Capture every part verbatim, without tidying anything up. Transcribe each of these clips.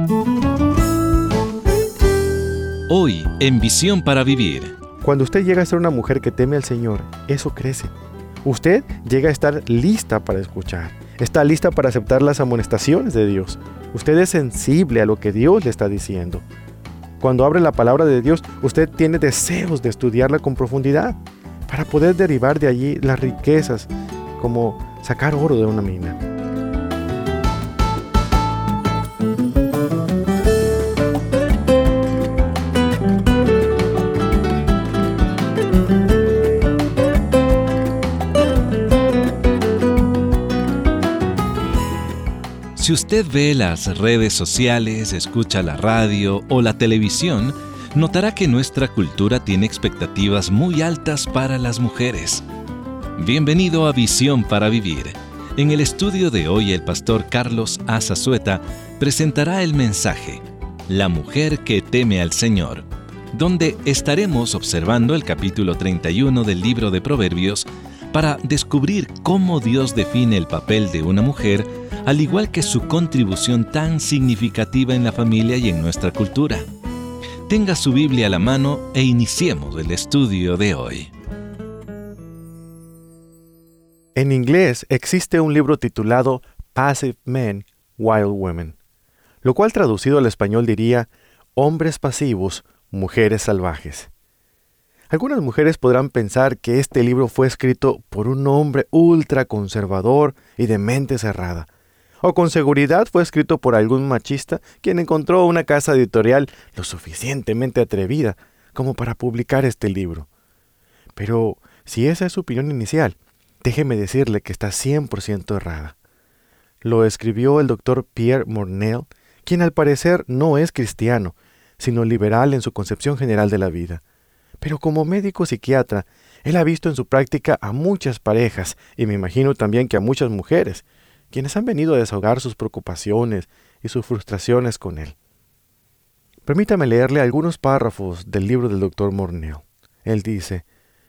Hoy, en Visión para Vivir. Cuando usted llega a ser una mujer que teme al Señor, eso crece. Usted llega a estar lista para escuchar. Está lista para aceptar las amonestaciones de Dios. Usted es sensible a lo que Dios le está diciendo. Cuando abre la palabra de Dios, usted tiene deseos de estudiarla con profundidad para poder derivar de allí las riquezas, como sacar oro de una mina. Si usted ve las redes sociales, escucha la radio o la televisión, notará que nuestra cultura tiene expectativas muy altas para las mujeres. Bienvenido a Visión para Vivir. En el estudio de hoy, el pastor Carlos A. Zazueta presentará el mensaje La mujer que teme al Señor, donde estaremos observando el capítulo treinta y uno del libro de Proverbios para descubrir cómo Dios define el papel de una mujer, al igual que su contribución tan significativa en la familia y en nuestra cultura. Tenga su Biblia a la mano e iniciemos el estudio de hoy. En inglés existe un libro titulado Passive Men, Wild Women, lo cual traducido al español diría Hombres pasivos, mujeres salvajes. Algunas mujeres podrán pensar que este libro fue escrito por un hombre ultra conservador y de mente cerrada, o con seguridad fue escrito por algún machista quien encontró una casa editorial lo suficientemente atrevida como para publicar este libro. Pero si esa es su opinión inicial, déjeme decirle que está cien por ciento errada. Lo escribió el doctor Pierre Mornell, quien al parecer no es cristiano, sino liberal en su concepción general de la vida. Pero como médico psiquiatra, él ha visto en su práctica a muchas parejas, y me imagino también que a muchas mujeres, quienes han venido a desahogar sus preocupaciones y sus frustraciones con él. Permítame leerle algunos párrafos del libro del doctor Mornell. Él dice: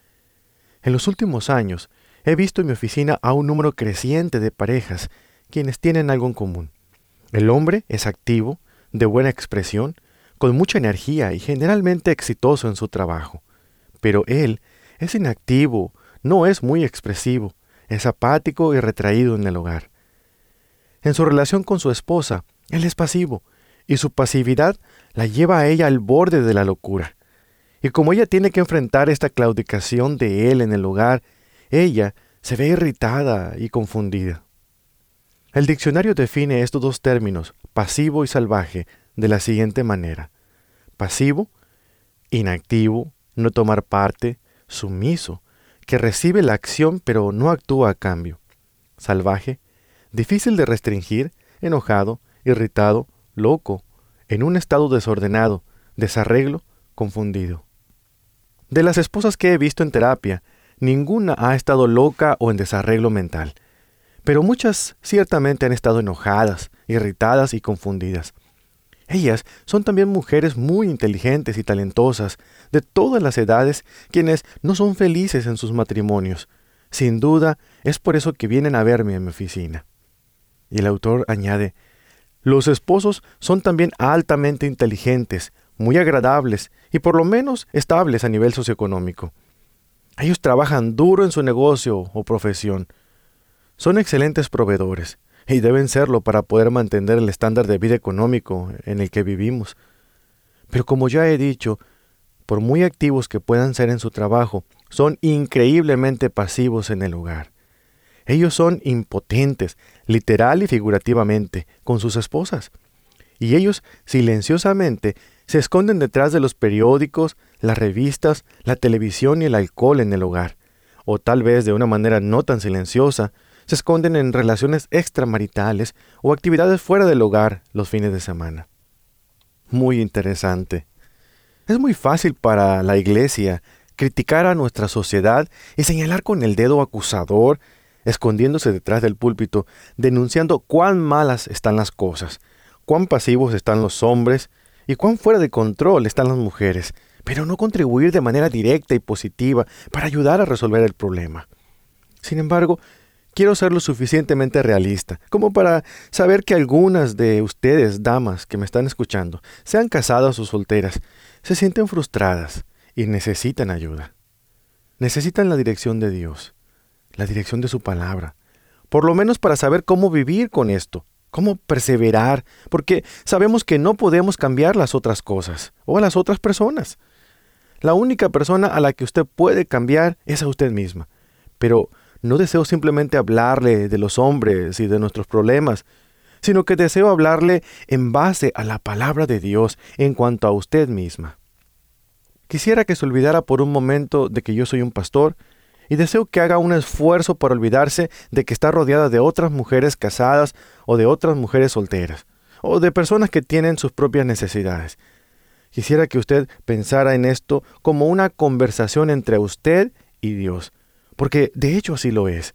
En los últimos años, he visto en mi oficina a un número creciente de parejas quienes tienen algo en común. El hombre es activo, de buena expresión, con mucha energía y generalmente exitoso en su trabajo. Pero él es inactivo, no es muy expresivo, es apático y retraído en el hogar. En su relación con su esposa, él es pasivo, y su pasividad la lleva a ella al borde de la locura. Y como ella tiene que enfrentar esta claudicación de él en el hogar, ella se ve irritada y confundida. El diccionario define estos dos términos, pasivo y salvaje, de la siguiente manera: pasivo, inactivo, no tomar parte, sumiso, que recibe la acción pero no actúa a cambio. Salvaje, difícil de restringir, enojado, irritado, loco, en un estado desordenado, desarreglo, confundido. De las esposas que he visto en terapia, ninguna ha estado loca o en desarreglo mental, pero muchas ciertamente han estado enojadas, irritadas y confundidas. Ellas son también mujeres muy inteligentes y talentosas, de todas las edades, quienes no son felices en sus matrimonios. Sin duda, es por eso que vienen a verme en mi oficina. Y el autor añade: los esposos son también altamente inteligentes, muy agradables y por lo menos estables a nivel socioeconómico. Ellos trabajan duro en su negocio o profesión. Son excelentes proveedores y deben serlo para poder mantener el estándar de vida económico en el que vivimos. Pero como ya he dicho, por muy activos que puedan ser en su trabajo, son increíblemente pasivos en el hogar. Ellos son impotentes, literal y figurativamente, con sus esposas. Y ellos, silenciosamente, se esconden detrás de los periódicos, las revistas, la televisión y el alcohol en el hogar. O tal vez de una manera no tan silenciosa, se esconden en relaciones extramaritales o actividades fuera del hogar los fines de semana. Muy interesante. Es muy fácil para la iglesia criticar a nuestra sociedad y señalar con el dedo acusador, escondiéndose detrás del púlpito, denunciando cuán malas están las cosas, cuán pasivos están los hombres y cuán fuera de control están las mujeres, pero no contribuir de manera directa y positiva para ayudar a resolver el problema. Sin embargo, quiero ser lo suficientemente realista como para saber que algunas de ustedes, damas que me están escuchando, sean casadas o solteras, se sienten frustradas y necesitan ayuda. Necesitan la dirección de Dios, la dirección de su palabra, por lo menos para saber cómo vivir con esto, cómo perseverar, porque sabemos que no podemos cambiar las otras cosas o a las otras personas. La única persona a la que usted puede cambiar es a usted misma. Pero no deseo simplemente hablarle de los hombres y de nuestros problemas, sino que deseo hablarle en base a la palabra de Dios en cuanto a usted misma. Quisiera que se olvidara por un momento de que yo soy un pastor y deseo que haga un esfuerzo para olvidarse de que está rodeada de otras mujeres casadas o de otras mujeres solteras, o de personas que tienen sus propias necesidades. Quisiera que usted pensara en esto como una conversación entre usted y Dios, porque de hecho así lo es.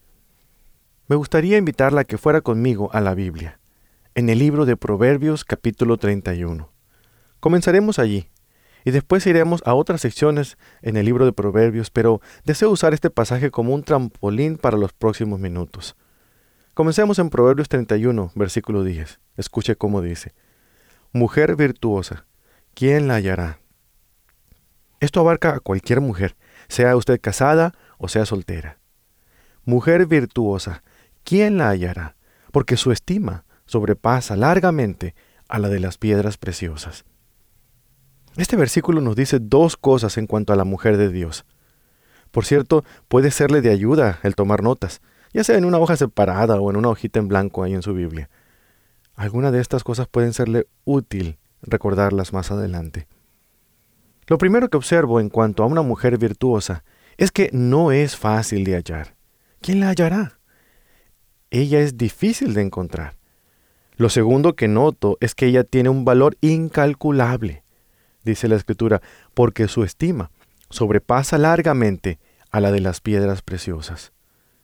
Me gustaría invitarla a que fuera conmigo a la Biblia, en el libro de Proverbios capítulo treinta y uno. Comenzaremos allí, y después iremos a otras secciones en el libro de Proverbios, pero deseo usar este pasaje como un trampolín para los próximos minutos. Comencemos en Proverbios treinta y uno, versículo diez. Escuche cómo dice: Mujer virtuosa, ¿quién la hallará? Esto abarca a cualquier mujer, sea usted casada o sea soltera. Mujer virtuosa, ¿quién la hallará? Porque su estima sobrepasa largamente a la de las piedras preciosas. Este versículo nos dice dos cosas en cuanto a la mujer de Dios. Por cierto, puede serle de ayuda el tomar notas, ya sea en una hoja separada o en una hojita en blanco ahí en su Biblia. Algunas de estas cosas pueden serle útil recordarlas más adelante. Lo primero que observo en cuanto a una mujer virtuosa es que no es fácil de hallar. ¿Quién la hallará? Ella es difícil de encontrar. Lo segundo que noto es que ella tiene un valor incalculable. Dice la Escritura, porque su estima sobrepasa largamente a la de las piedras preciosas.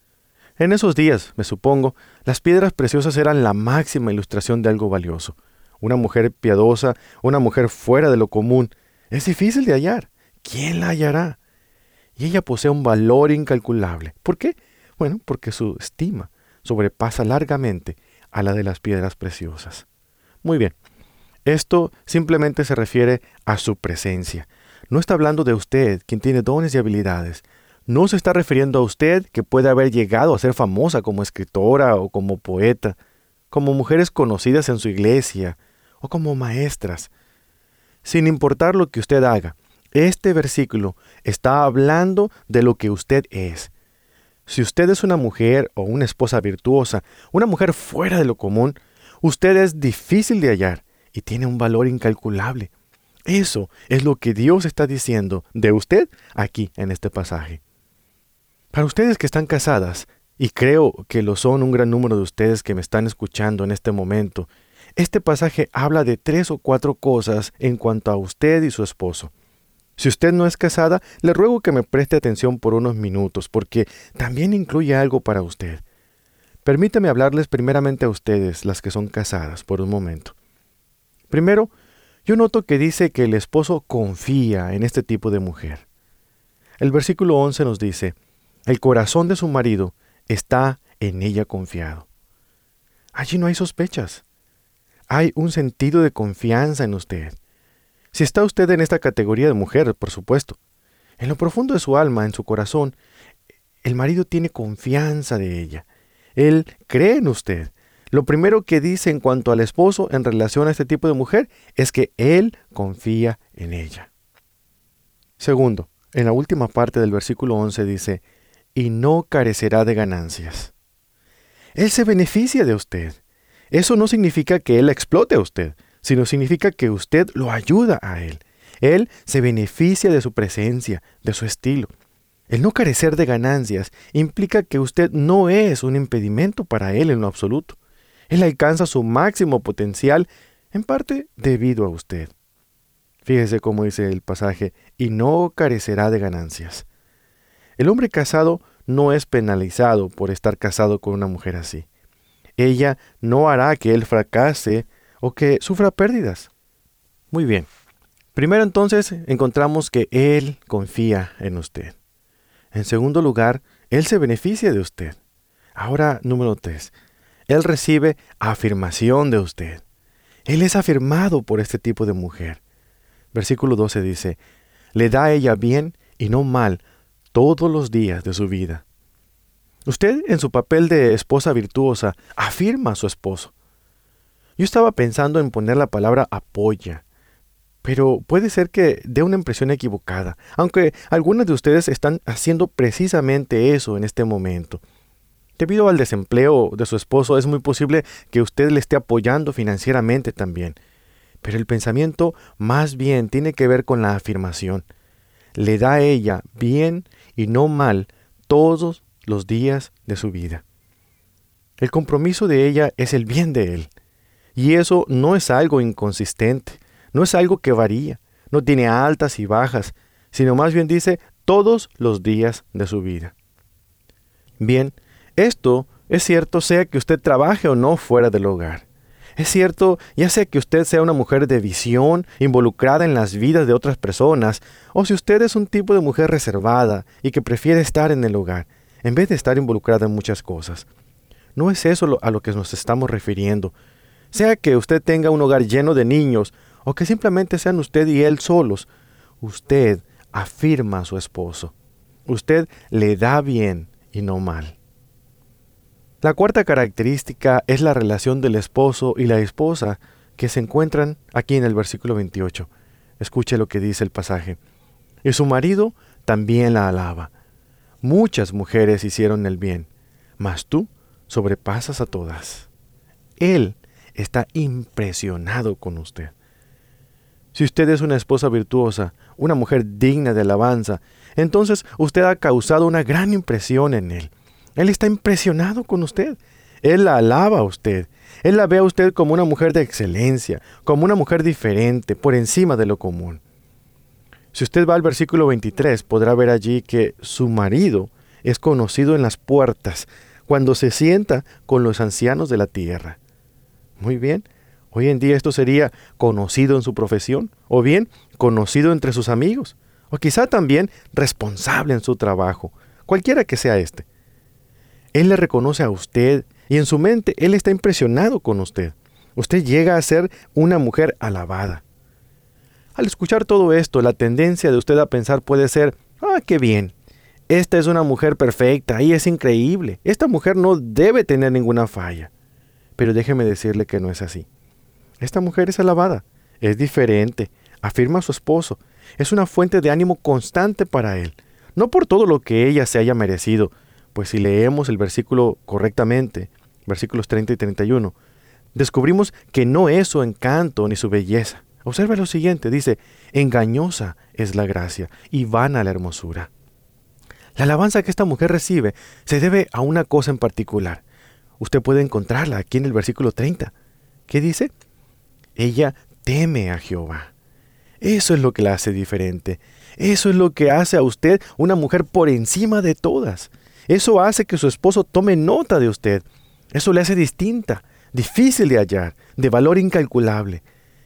En esos días, me supongo, las piedras preciosas eran la máxima ilustración de algo valioso. Una mujer piadosa, una mujer fuera de lo común, es difícil de hallar. ¿Quién la hallará? Y ella posee un valor incalculable. ¿Por qué? Bueno, porque su estima sobrepasa largamente a la de las piedras preciosas. Muy bien. Esto simplemente se refiere a su presencia. No está hablando de usted, quien tiene dones y habilidades. No se está refiriendo a usted, que puede haber llegado a ser famosa como escritora o como poeta, como mujeres conocidas en su iglesia o como maestras. Sin importar lo que usted haga, este versículo está hablando de lo que usted es. Si usted es una mujer o una esposa virtuosa, una mujer fuera de lo común, usted es difícil de hallar y tiene un valor incalculable. Eso es lo que Dios está diciendo de usted aquí en este pasaje. Para ustedes que están casadas, y creo que lo son un gran número de ustedes que me están escuchando en este momento, este pasaje habla de tres o cuatro cosas en cuanto a usted y su esposo. Si usted no es casada, le ruego que me preste atención por unos minutos, porque también incluye algo para usted. Permítame hablarles primeramente a ustedes, las que son casadas, por un momento. Primero, yo noto que dice que el esposo confía en este tipo de mujer. El versículo once nos dice, el corazón de su marido está en ella confiado. Allí no hay sospechas. Hay un sentido de confianza en usted. Si está usted en esta categoría de mujer, por supuesto, en lo profundo de su alma, en su corazón, el marido tiene confianza de ella. Él cree en usted. Lo primero que dice en cuanto al esposo en relación a este tipo de mujer es que él confía en ella. Segundo, en la última parte del versículo once dice, y no carecerá de ganancias. Él se beneficia de usted. Eso no significa que él la explote a usted, sino significa que usted lo ayuda a él. Él se beneficia de su presencia, de su estilo. El no carecer de ganancias implica que usted no es un impedimento para él en lo absoluto. Él alcanza su máximo potencial, en parte debido a usted. Fíjese cómo dice el pasaje, y no carecerá de ganancias. El hombre casado no es penalizado por estar casado con una mujer así. Ella no hará que él fracase o que sufra pérdidas. Muy bien. Primero entonces encontramos que él confía en usted. En segundo lugar, él se beneficia de usted. Ahora, número tres. Él recibe afirmación de usted. Él es afirmado por este tipo de mujer. Versículo doce dice, le da a ella bien y no mal todos los días de su vida. Usted, en su papel de esposa virtuosa, afirma a su esposo. Yo estaba pensando en poner la palabra apoya, pero puede ser que dé una impresión equivocada, aunque algunos de ustedes están haciendo precisamente eso en este momento. Debido al desempleo de su esposo, es muy posible que usted le esté apoyando financieramente también. Pero el pensamiento más bien tiene que ver con la afirmación. Le da a ella bien y no mal todos los días de su vida. El compromiso de ella es el bien de él. Y eso no es algo inconsistente, no es algo que varía, no tiene altas y bajas, sino más bien dice todos los días de su vida. Bien, esto es cierto sea que usted trabaje o no fuera del hogar. Es cierto, ya sea que usted sea una mujer de visión, involucrada en las vidas de otras personas, o si usted es un tipo de mujer reservada y que prefiere estar en el hogar, en vez de estar involucrada en muchas cosas. No es eso a lo que nos estamos refiriendo. Sea que usted tenga un hogar lleno de niños, o que simplemente sean usted y él solos, usted afirma a su esposo. Usted le da bien y no mal. La cuarta característica es la relación del esposo y la esposa que se encuentran aquí en el versículo veintiocho. Escuche lo que dice el pasaje. Y su marido también la alaba. Muchas mujeres hicieron el bien, mas tú sobrepasas a todas. Él está impresionado con usted. Si usted es una esposa virtuosa, una mujer digna de alabanza, entonces usted ha causado una gran impresión en él. Él está impresionado con usted. Él la alaba a usted. Él la ve a usted como una mujer de excelencia, como una mujer diferente, por encima de lo común. Si usted va al versículo veintitrés, podrá ver allí que su marido es conocido en las puertas, cuando se sienta con los ancianos de la tierra. Muy bien, hoy en día esto sería conocido en su profesión, o bien conocido entre sus amigos, o quizá también responsable en su trabajo, cualquiera que sea este. Él le reconoce a usted y en su mente Él está impresionado con usted. Usted llega a ser una mujer alabada. Al escuchar todo esto, la tendencia de usted a pensar puede ser, ¡ah, qué bien! Esta es una mujer perfecta y es increíble. Esta mujer no debe tener ninguna falla. Pero déjeme decirle que no es así. Esta mujer es alabada, es diferente, afirma a su esposo, es una fuente de ánimo constante para él, no por todo lo que ella se haya merecido, pues si leemos el versículo correctamente, versículos treinta y treinta y uno, descubrimos que no es su encanto ni su belleza. Observa lo siguiente, dice, engañosa es la gracia y vana la hermosura. La alabanza que esta mujer recibe se debe a una cosa en particular. Usted puede encontrarla aquí en el versículo treinta. ¿Qué dice? Ella teme a Jehová. Eso es lo que la hace diferente. Eso es lo que hace a usted una mujer por encima de todas. Eso hace que su esposo tome nota de usted. Eso le hace distinta, difícil de hallar, de valor incalculable.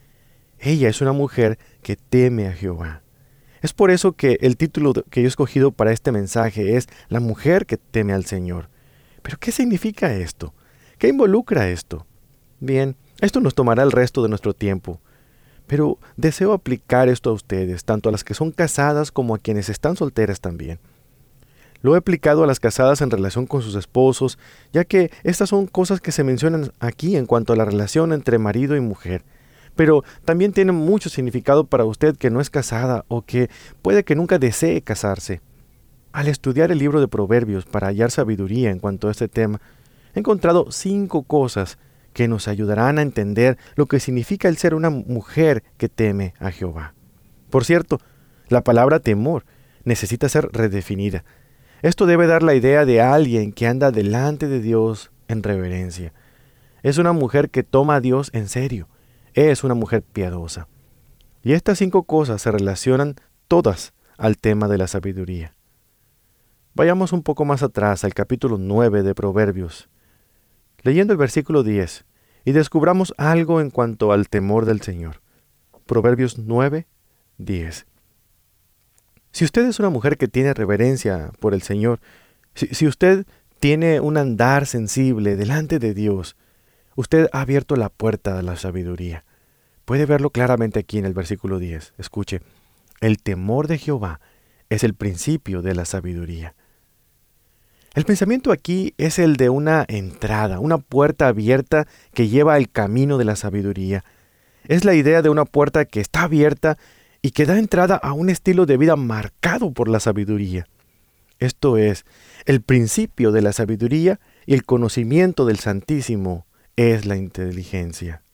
Ella es una mujer que teme a Jehová. Es por eso que el título que yo he escogido para este mensaje es La mujer que teme al Señor. ¿Pero qué significa esto? ¿Qué involucra esto? Bien, esto nos tomará el resto de nuestro tiempo. Pero deseo aplicar esto a ustedes, tanto a las que son casadas como a quienes están solteras también. Lo he aplicado a las casadas en relación con sus esposos, ya que estas son cosas que se mencionan aquí en cuanto a la relación entre marido y mujer. Pero también tienen mucho significado para usted que no es casada o que puede que nunca desee casarse. Al estudiar el libro de Proverbios para hallar sabiduría en cuanto a este tema, he encontrado cinco cosas que nos ayudarán a entender lo que significa el ser una mujer que teme a Jehová. Por cierto, la palabra temor necesita ser redefinida. Esto debe dar la idea de alguien que anda delante de Dios en reverencia. Es una mujer que toma a Dios en serio. Es una mujer piadosa. Y estas cinco cosas se relacionan todas al tema de la sabiduría. Vayamos un poco más atrás al capítulo nueve de Proverbios, leyendo el versículo diez, y descubramos algo en cuanto al temor del Señor. Proverbios nueve, diez. Si usted es una mujer que tiene reverencia por el Señor, si, si usted tiene un andar sensible delante de Dios, usted ha abierto la puerta a la sabiduría. Puede verlo claramente aquí en el versículo diez. Escuche, el temor de Jehová es el principio de la sabiduría. El pensamiento aquí es el de una entrada, una puerta abierta que lleva al camino de la sabiduría. Es la idea de una puerta que está abierta y que da entrada a un estilo de vida marcado por la sabiduría. Esto es, el principio de la sabiduría y el conocimiento del Santísimo es la inteligencia.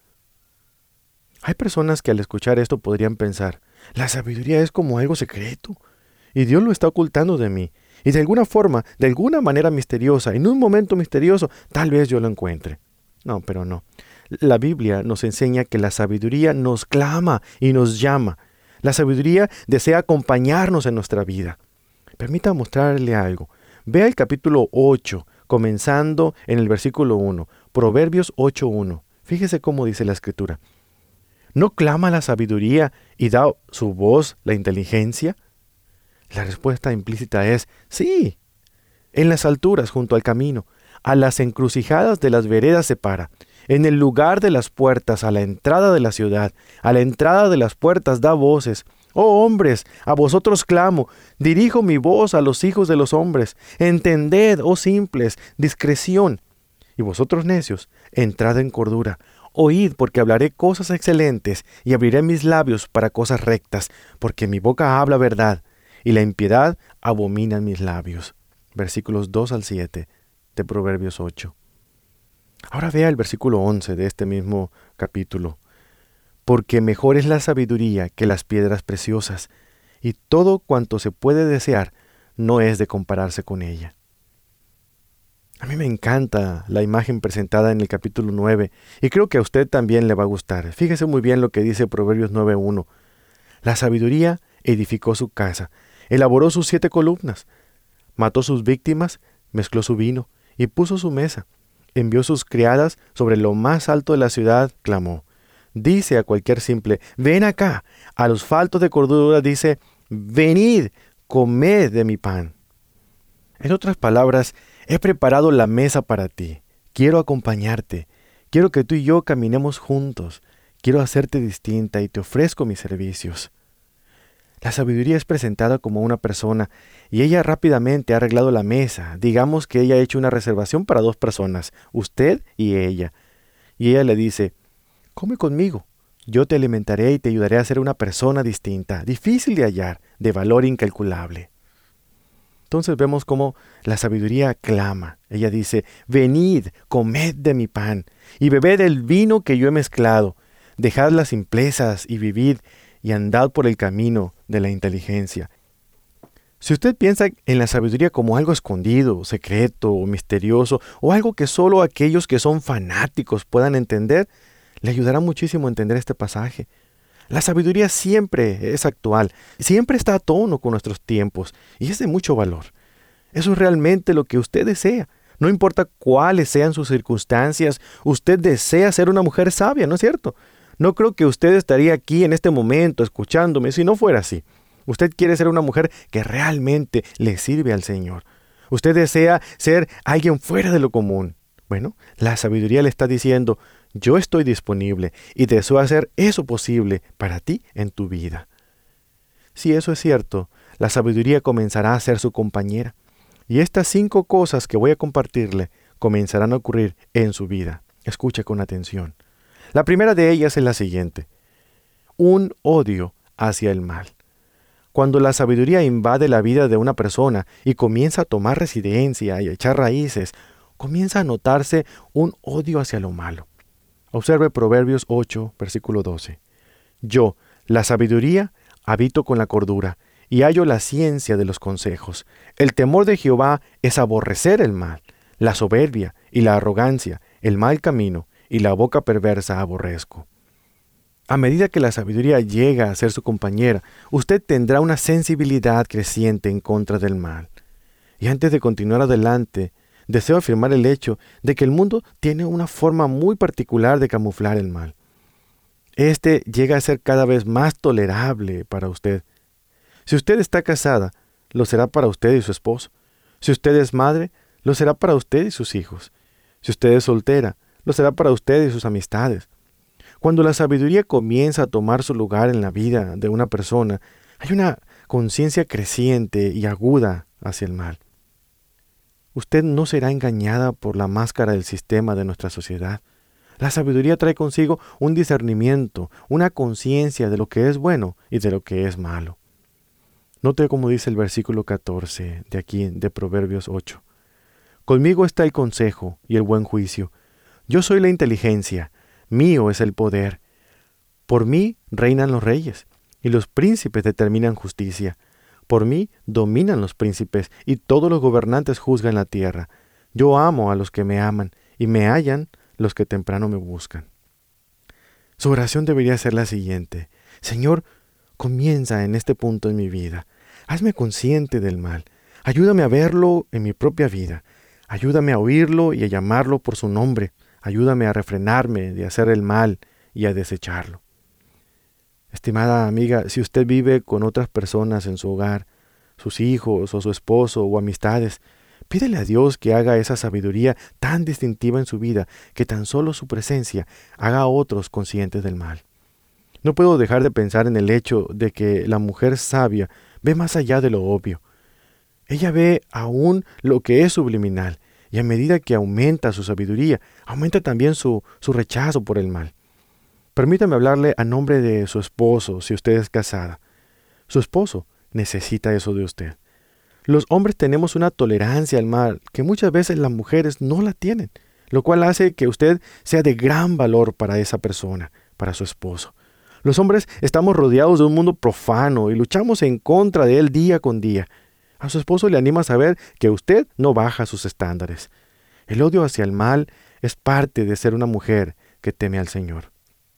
Hay personas que al escuchar esto podrían pensar, la sabiduría es como algo secreto, y Dios lo está ocultando de mí, y de alguna forma, de alguna manera misteriosa, en un momento misterioso, tal vez yo lo encuentre. No, pero no. La Biblia nos enseña que la sabiduría nos clama y nos llama. La sabiduría desea acompañarnos en nuestra vida. Permítame mostrarle algo. Vea el capítulo ocho, comenzando en el versículo uno, Proverbios ocho uno. Fíjese cómo dice la Escritura. ¿No clama la sabiduría y da su voz la inteligencia? La respuesta implícita es sí. En las alturas junto al camino, a las encrucijadas de las veredas se para. En el lugar de las puertas, a la entrada de la ciudad, a la entrada de las puertas da voces. Oh hombres, a vosotros clamo, dirijo mi voz a los hijos de los hombres. Entended, oh simples, discreción. Y vosotros necios, entrad en cordura. Oíd, porque hablaré cosas excelentes, y abriré mis labios para cosas rectas, porque mi boca habla verdad, y la impiedad abomina mis labios. Versículos dos al siete de Proverbios ocho. Ahora vea el versículo once de este mismo capítulo. Porque mejor es la sabiduría que las piedras preciosas, y todo cuanto se puede desear no es de compararse con ella. A mí me encanta la imagen presentada en el capítulo nueve, y creo que a usted también le va a gustar. Fíjese muy bien lo que dice Proverbios nueve uno. La sabiduría edificó su casa, elaboró sus siete columnas, mató sus víctimas, mezcló su vino, y puso su mesa. Envió sus criadas sobre lo más alto de la ciudad, clamó. Dice a cualquier simple, ven acá. A los faltos de cordura dice, venid, comed de mi pan. En otras palabras, he preparado la mesa para ti. Quiero acompañarte. Quiero que tú y yo caminemos juntos. Quiero hacerte distinta y te ofrezco mis servicios. La sabiduría es presentada como una persona y ella rápidamente ha arreglado la mesa. Digamos que ella ha hecho una reservación para dos personas, usted y ella. Y ella le dice, come conmigo. Yo te alimentaré y te ayudaré a ser una persona distinta, difícil de hallar, de valor incalculable. Entonces vemos cómo la sabiduría clama. Ella dice, venid, comed de mi pan y bebed el vino que yo he mezclado. Dejad las simplezas y vivid y andad por el camino de la inteligencia. Si usted piensa en la sabiduría como algo escondido, secreto o misterioso, o algo que solo aquellos que son fanáticos puedan entender, le ayudará muchísimo a entender este pasaje. La sabiduría siempre es actual, siempre está a tono con nuestros tiempos y es de mucho valor. Eso es realmente lo que usted desea. No importa cuáles sean sus circunstancias, usted desea ser una mujer sabia, ¿no es cierto? No creo que usted estaría aquí en este momento escuchándome si no fuera así. Usted quiere ser una mujer que realmente le sirve al Señor. Usted desea ser alguien fuera de lo común. Bueno, la sabiduría le está diciendo, yo estoy disponible y deseo hacer eso posible para ti en tu vida. Si eso es cierto, la sabiduría comenzará a ser su compañera. Y estas cinco cosas que voy a compartirle comenzarán a ocurrir en su vida. Escuche con atención. La primera de ellas es la siguiente. Un odio hacia el mal. Cuando la sabiduría invade la vida de una persona y comienza a tomar residencia y a echar raíces, comienza a notarse un odio hacia lo malo. Observe Proverbios ocho, versículo doce. Yo, la sabiduría, habito con la cordura, y hallo la ciencia de los consejos. El temor de Jehová es aborrecer el mal, la soberbia y la arrogancia, el mal camino, y la boca perversa aborrezco. A medida que la sabiduría llega a ser su compañera, usted tendrá una sensibilidad creciente en contra del mal. Y antes de continuar adelante, deseo afirmar el hecho de que el mundo tiene una forma muy particular de camuflar el mal. Este llega a ser cada vez más tolerable para usted. Si usted está casada, lo será para usted y su esposo. Si usted es madre, lo será para usted y sus hijos. Si usted es soltera, lo será para usted y sus amistades. Cuando la sabiduría comienza a tomar su lugar en la vida de una persona, hay una conciencia creciente y aguda hacia el mal. Usted no será engañada por la máscara del sistema de nuestra sociedad. La sabiduría trae consigo un discernimiento, una conciencia de lo que es bueno y de lo que es malo. Note cómo dice el versículo catorce de aquí, de Proverbios ocho. Conmigo está el consejo y el buen juicio. Yo soy la inteligencia, mío es el poder. Por mí reinan los reyes, y los príncipes determinan justicia. Por mí dominan los príncipes, y todos los gobernantes juzgan la tierra. Yo amo a los que me aman, y me hallan los que temprano me buscan. Su oración debería ser la siguiente. Señor, comienza en este punto en mi vida. Hazme consciente del mal. Ayúdame a verlo en mi propia vida. Ayúdame a oírlo y a llamarlo por su nombre. Ayúdame a refrenarme de hacer el mal y a desecharlo. Estimada amiga, si usted vive con otras personas en su hogar, sus hijos o su esposo o amistades, pídele a Dios que haga esa sabiduría tan distintiva en su vida que tan solo su presencia haga a otros conscientes del mal. No puedo dejar de pensar en el hecho de que la mujer sabia ve más allá de lo obvio. Ella ve aún lo que es subliminal, y a medida que aumenta su sabiduría, aumenta también su, su rechazo por el mal. Permítame hablarle a nombre de su esposo, si usted es casada. Su esposo necesita eso de usted. Los hombres tenemos una tolerancia al mal que muchas veces las mujeres no la tienen, lo cual hace que usted sea de gran valor para esa persona, para su esposo. Los hombres estamos rodeados de un mundo profano y luchamos en contra de él día con día. A su esposo le anima a saber que usted no baja sus estándares. El odio hacia el mal es parte de ser una mujer que teme al Señor.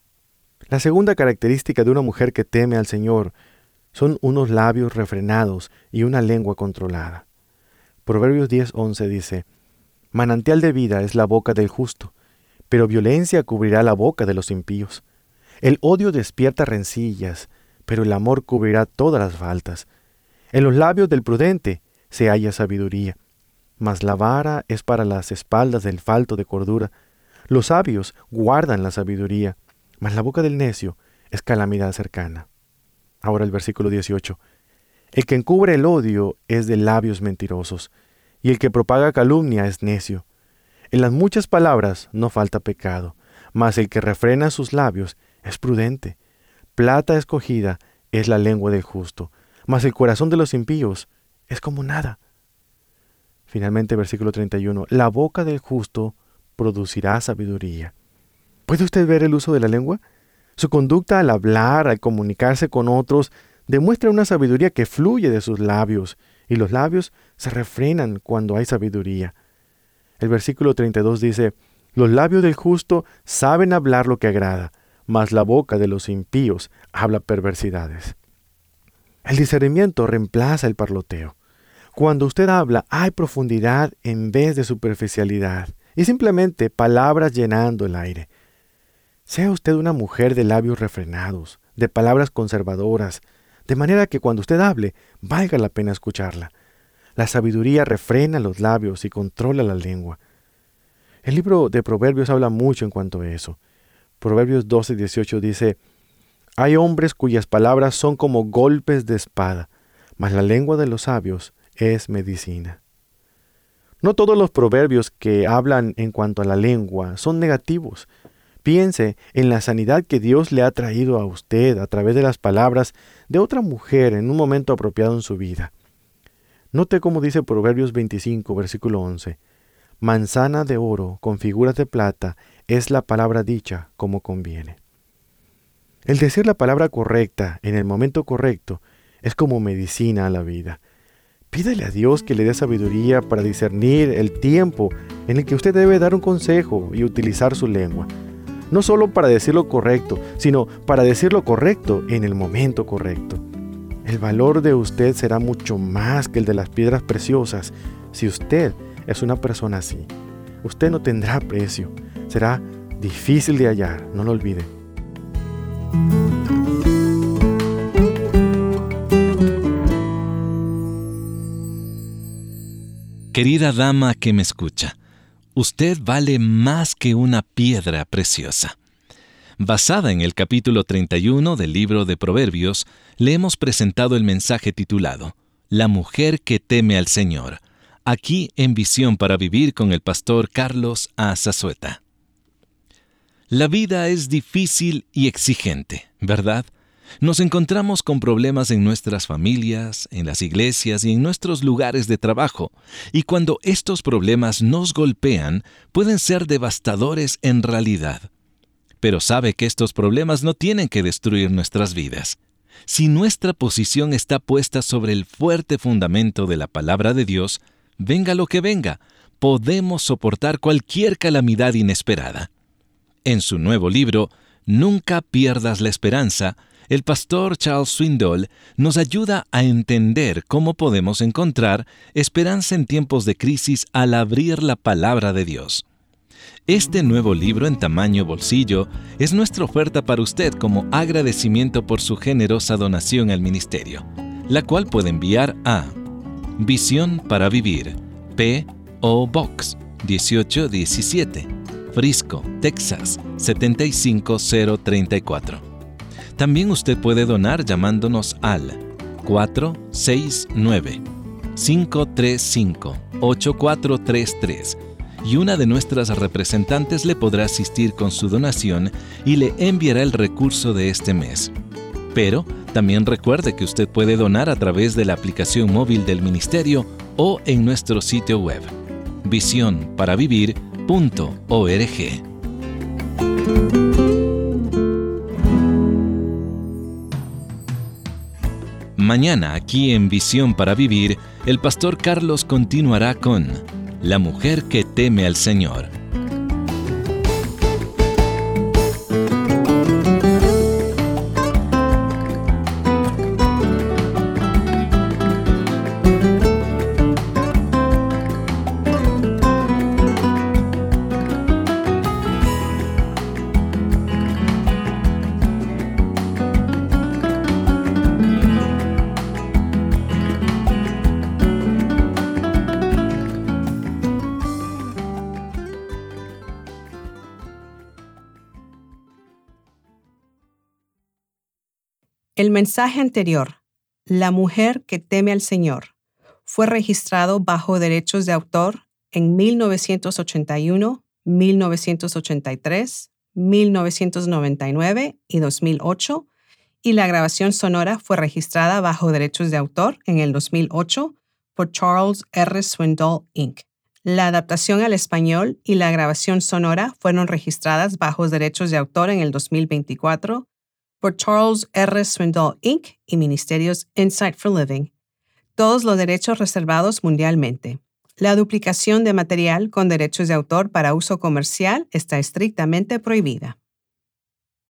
La segunda característica de una mujer que teme al Señor son unos labios refrenados y una lengua controlada. Proverbios diez once dice, manantial de vida es la boca del justo, pero violencia cubrirá la boca de los impíos. El odio despierta rencillas, pero el amor cubrirá todas las faltas. En los labios del prudente se halla sabiduría, mas la vara es para las espaldas del falto de cordura. Los sabios guardan la sabiduría, mas la boca del necio es calamidad cercana. Ahora el versículo dieciocho. El que encubre el odio es de labios mentirosos, y el que propaga calumnia es necio. En las muchas palabras no falta pecado, mas el que refrena sus labios es prudente. Plata escogida es la lengua del justo, mas el corazón de los impíos es como nada. Finalmente, versículo treinta y uno. La boca del justo producirá sabiduría. ¿Puede usted ver el uso de la lengua? Su conducta al hablar, al comunicarse con otros, demuestra una sabiduría que fluye de sus labios, y los labios se refrenan cuando hay sabiduría. El versículo treinta y dos dice, los labios del justo saben hablar lo que agrada, mas la boca de los impíos habla perversidades. El discernimiento reemplaza el parloteo. Cuando usted habla, hay profundidad en vez de superficialidad, y simplemente palabras llenando el aire. Sea usted una mujer de labios refrenados, de palabras conservadoras, de manera que cuando usted hable, valga la pena escucharla. La sabiduría refrena los labios y controla la lengua. El libro de Proverbios habla mucho en cuanto a eso. Proverbios doce dieciocho dice, hay hombres cuyas palabras son como golpes de espada, mas la lengua de los sabios es medicina. No todos los proverbios que hablan en cuanto a la lengua son negativos. Piense en la sanidad que Dios le ha traído a usted a través de las palabras de otra mujer en un momento apropiado en su vida. Note cómo dice Proverbios veinticinco, versículo once. Manzana de oro con figuras de plata es la palabra dicha como conviene. El decir la palabra correcta en el momento correcto es como medicina a la vida. Pídale a Dios que le dé sabiduría para discernir el tiempo en el que usted debe dar un consejo y utilizar su lengua. No solo para decir lo correcto, sino para decir lo correcto en el momento correcto. El valor de usted será mucho más que el de las piedras preciosas si usted es una persona así. Usted no tendrá precio. Será difícil de hallar, no lo olvide. Que Querida dama que me escucha, usted vale más que una piedra preciosa. Basada en el capítulo treinta y uno del libro de Proverbios, le hemos presentado el mensaje titulado La mujer que teme al Señor, aquí en Visión para Vivir con el pastor Carlos A. Zazueta. La vida es difícil y exigente, ¿verdad? Nos encontramos con problemas en nuestras familias, en las iglesias y en nuestros lugares de trabajo, y cuando estos problemas nos golpean, pueden ser devastadores en realidad. Pero sabe que estos problemas no tienen que destruir nuestras vidas. Si nuestra posición está puesta sobre el fuerte fundamento de la palabra de Dios, venga lo que venga, podemos soportar cualquier calamidad inesperada. En su nuevo libro, Nunca pierdas la esperanza, el pastor Charles Swindoll nos ayuda a entender cómo podemos encontrar esperanza en tiempos de crisis al abrir la palabra de Dios. Este nuevo libro en tamaño bolsillo es nuestra oferta para usted como agradecimiento por su generosa donación al ministerio, la cual puede enviar a Visión para Vivir, P O Box dieciocho diecisiete, Frisco, Texas siete cinco cero tres cuatro. También usted puede donar llamándonos al cuatro seis nueve, cinco tres cinco, ocho cuatro tres tres y una de nuestras representantes le podrá asistir con su donación y le enviará el recurso de este mes. Pero también recuerde que usted puede donar a través de la aplicación móvil del ministerio o en nuestro sitio web, visión para vivir punto org. Mañana, aquí en Visión para Vivir, el pastor Carlos continuará con La mujer que teme al Señor. El mensaje anterior, La mujer que teme al Señor, fue registrado bajo derechos de autor en mil novecientos ochenta y uno, mil novecientos ochenta y tres, mil novecientos noventa y nueve y dos mil ocho, y la grabación sonora fue registrada bajo derechos de autor en el dos mil ocho por Charles R. Swindoll, incorporated. La adaptación al español y la grabación sonora fueron registradas bajo derechos de autor en el dos mil veinticuatro por Charles R. Swindoll, incorporated y Ministerios Insight for Living. Todos los derechos reservados mundialmente. La duplicación de material con derechos de autor para uso comercial está estrictamente prohibida.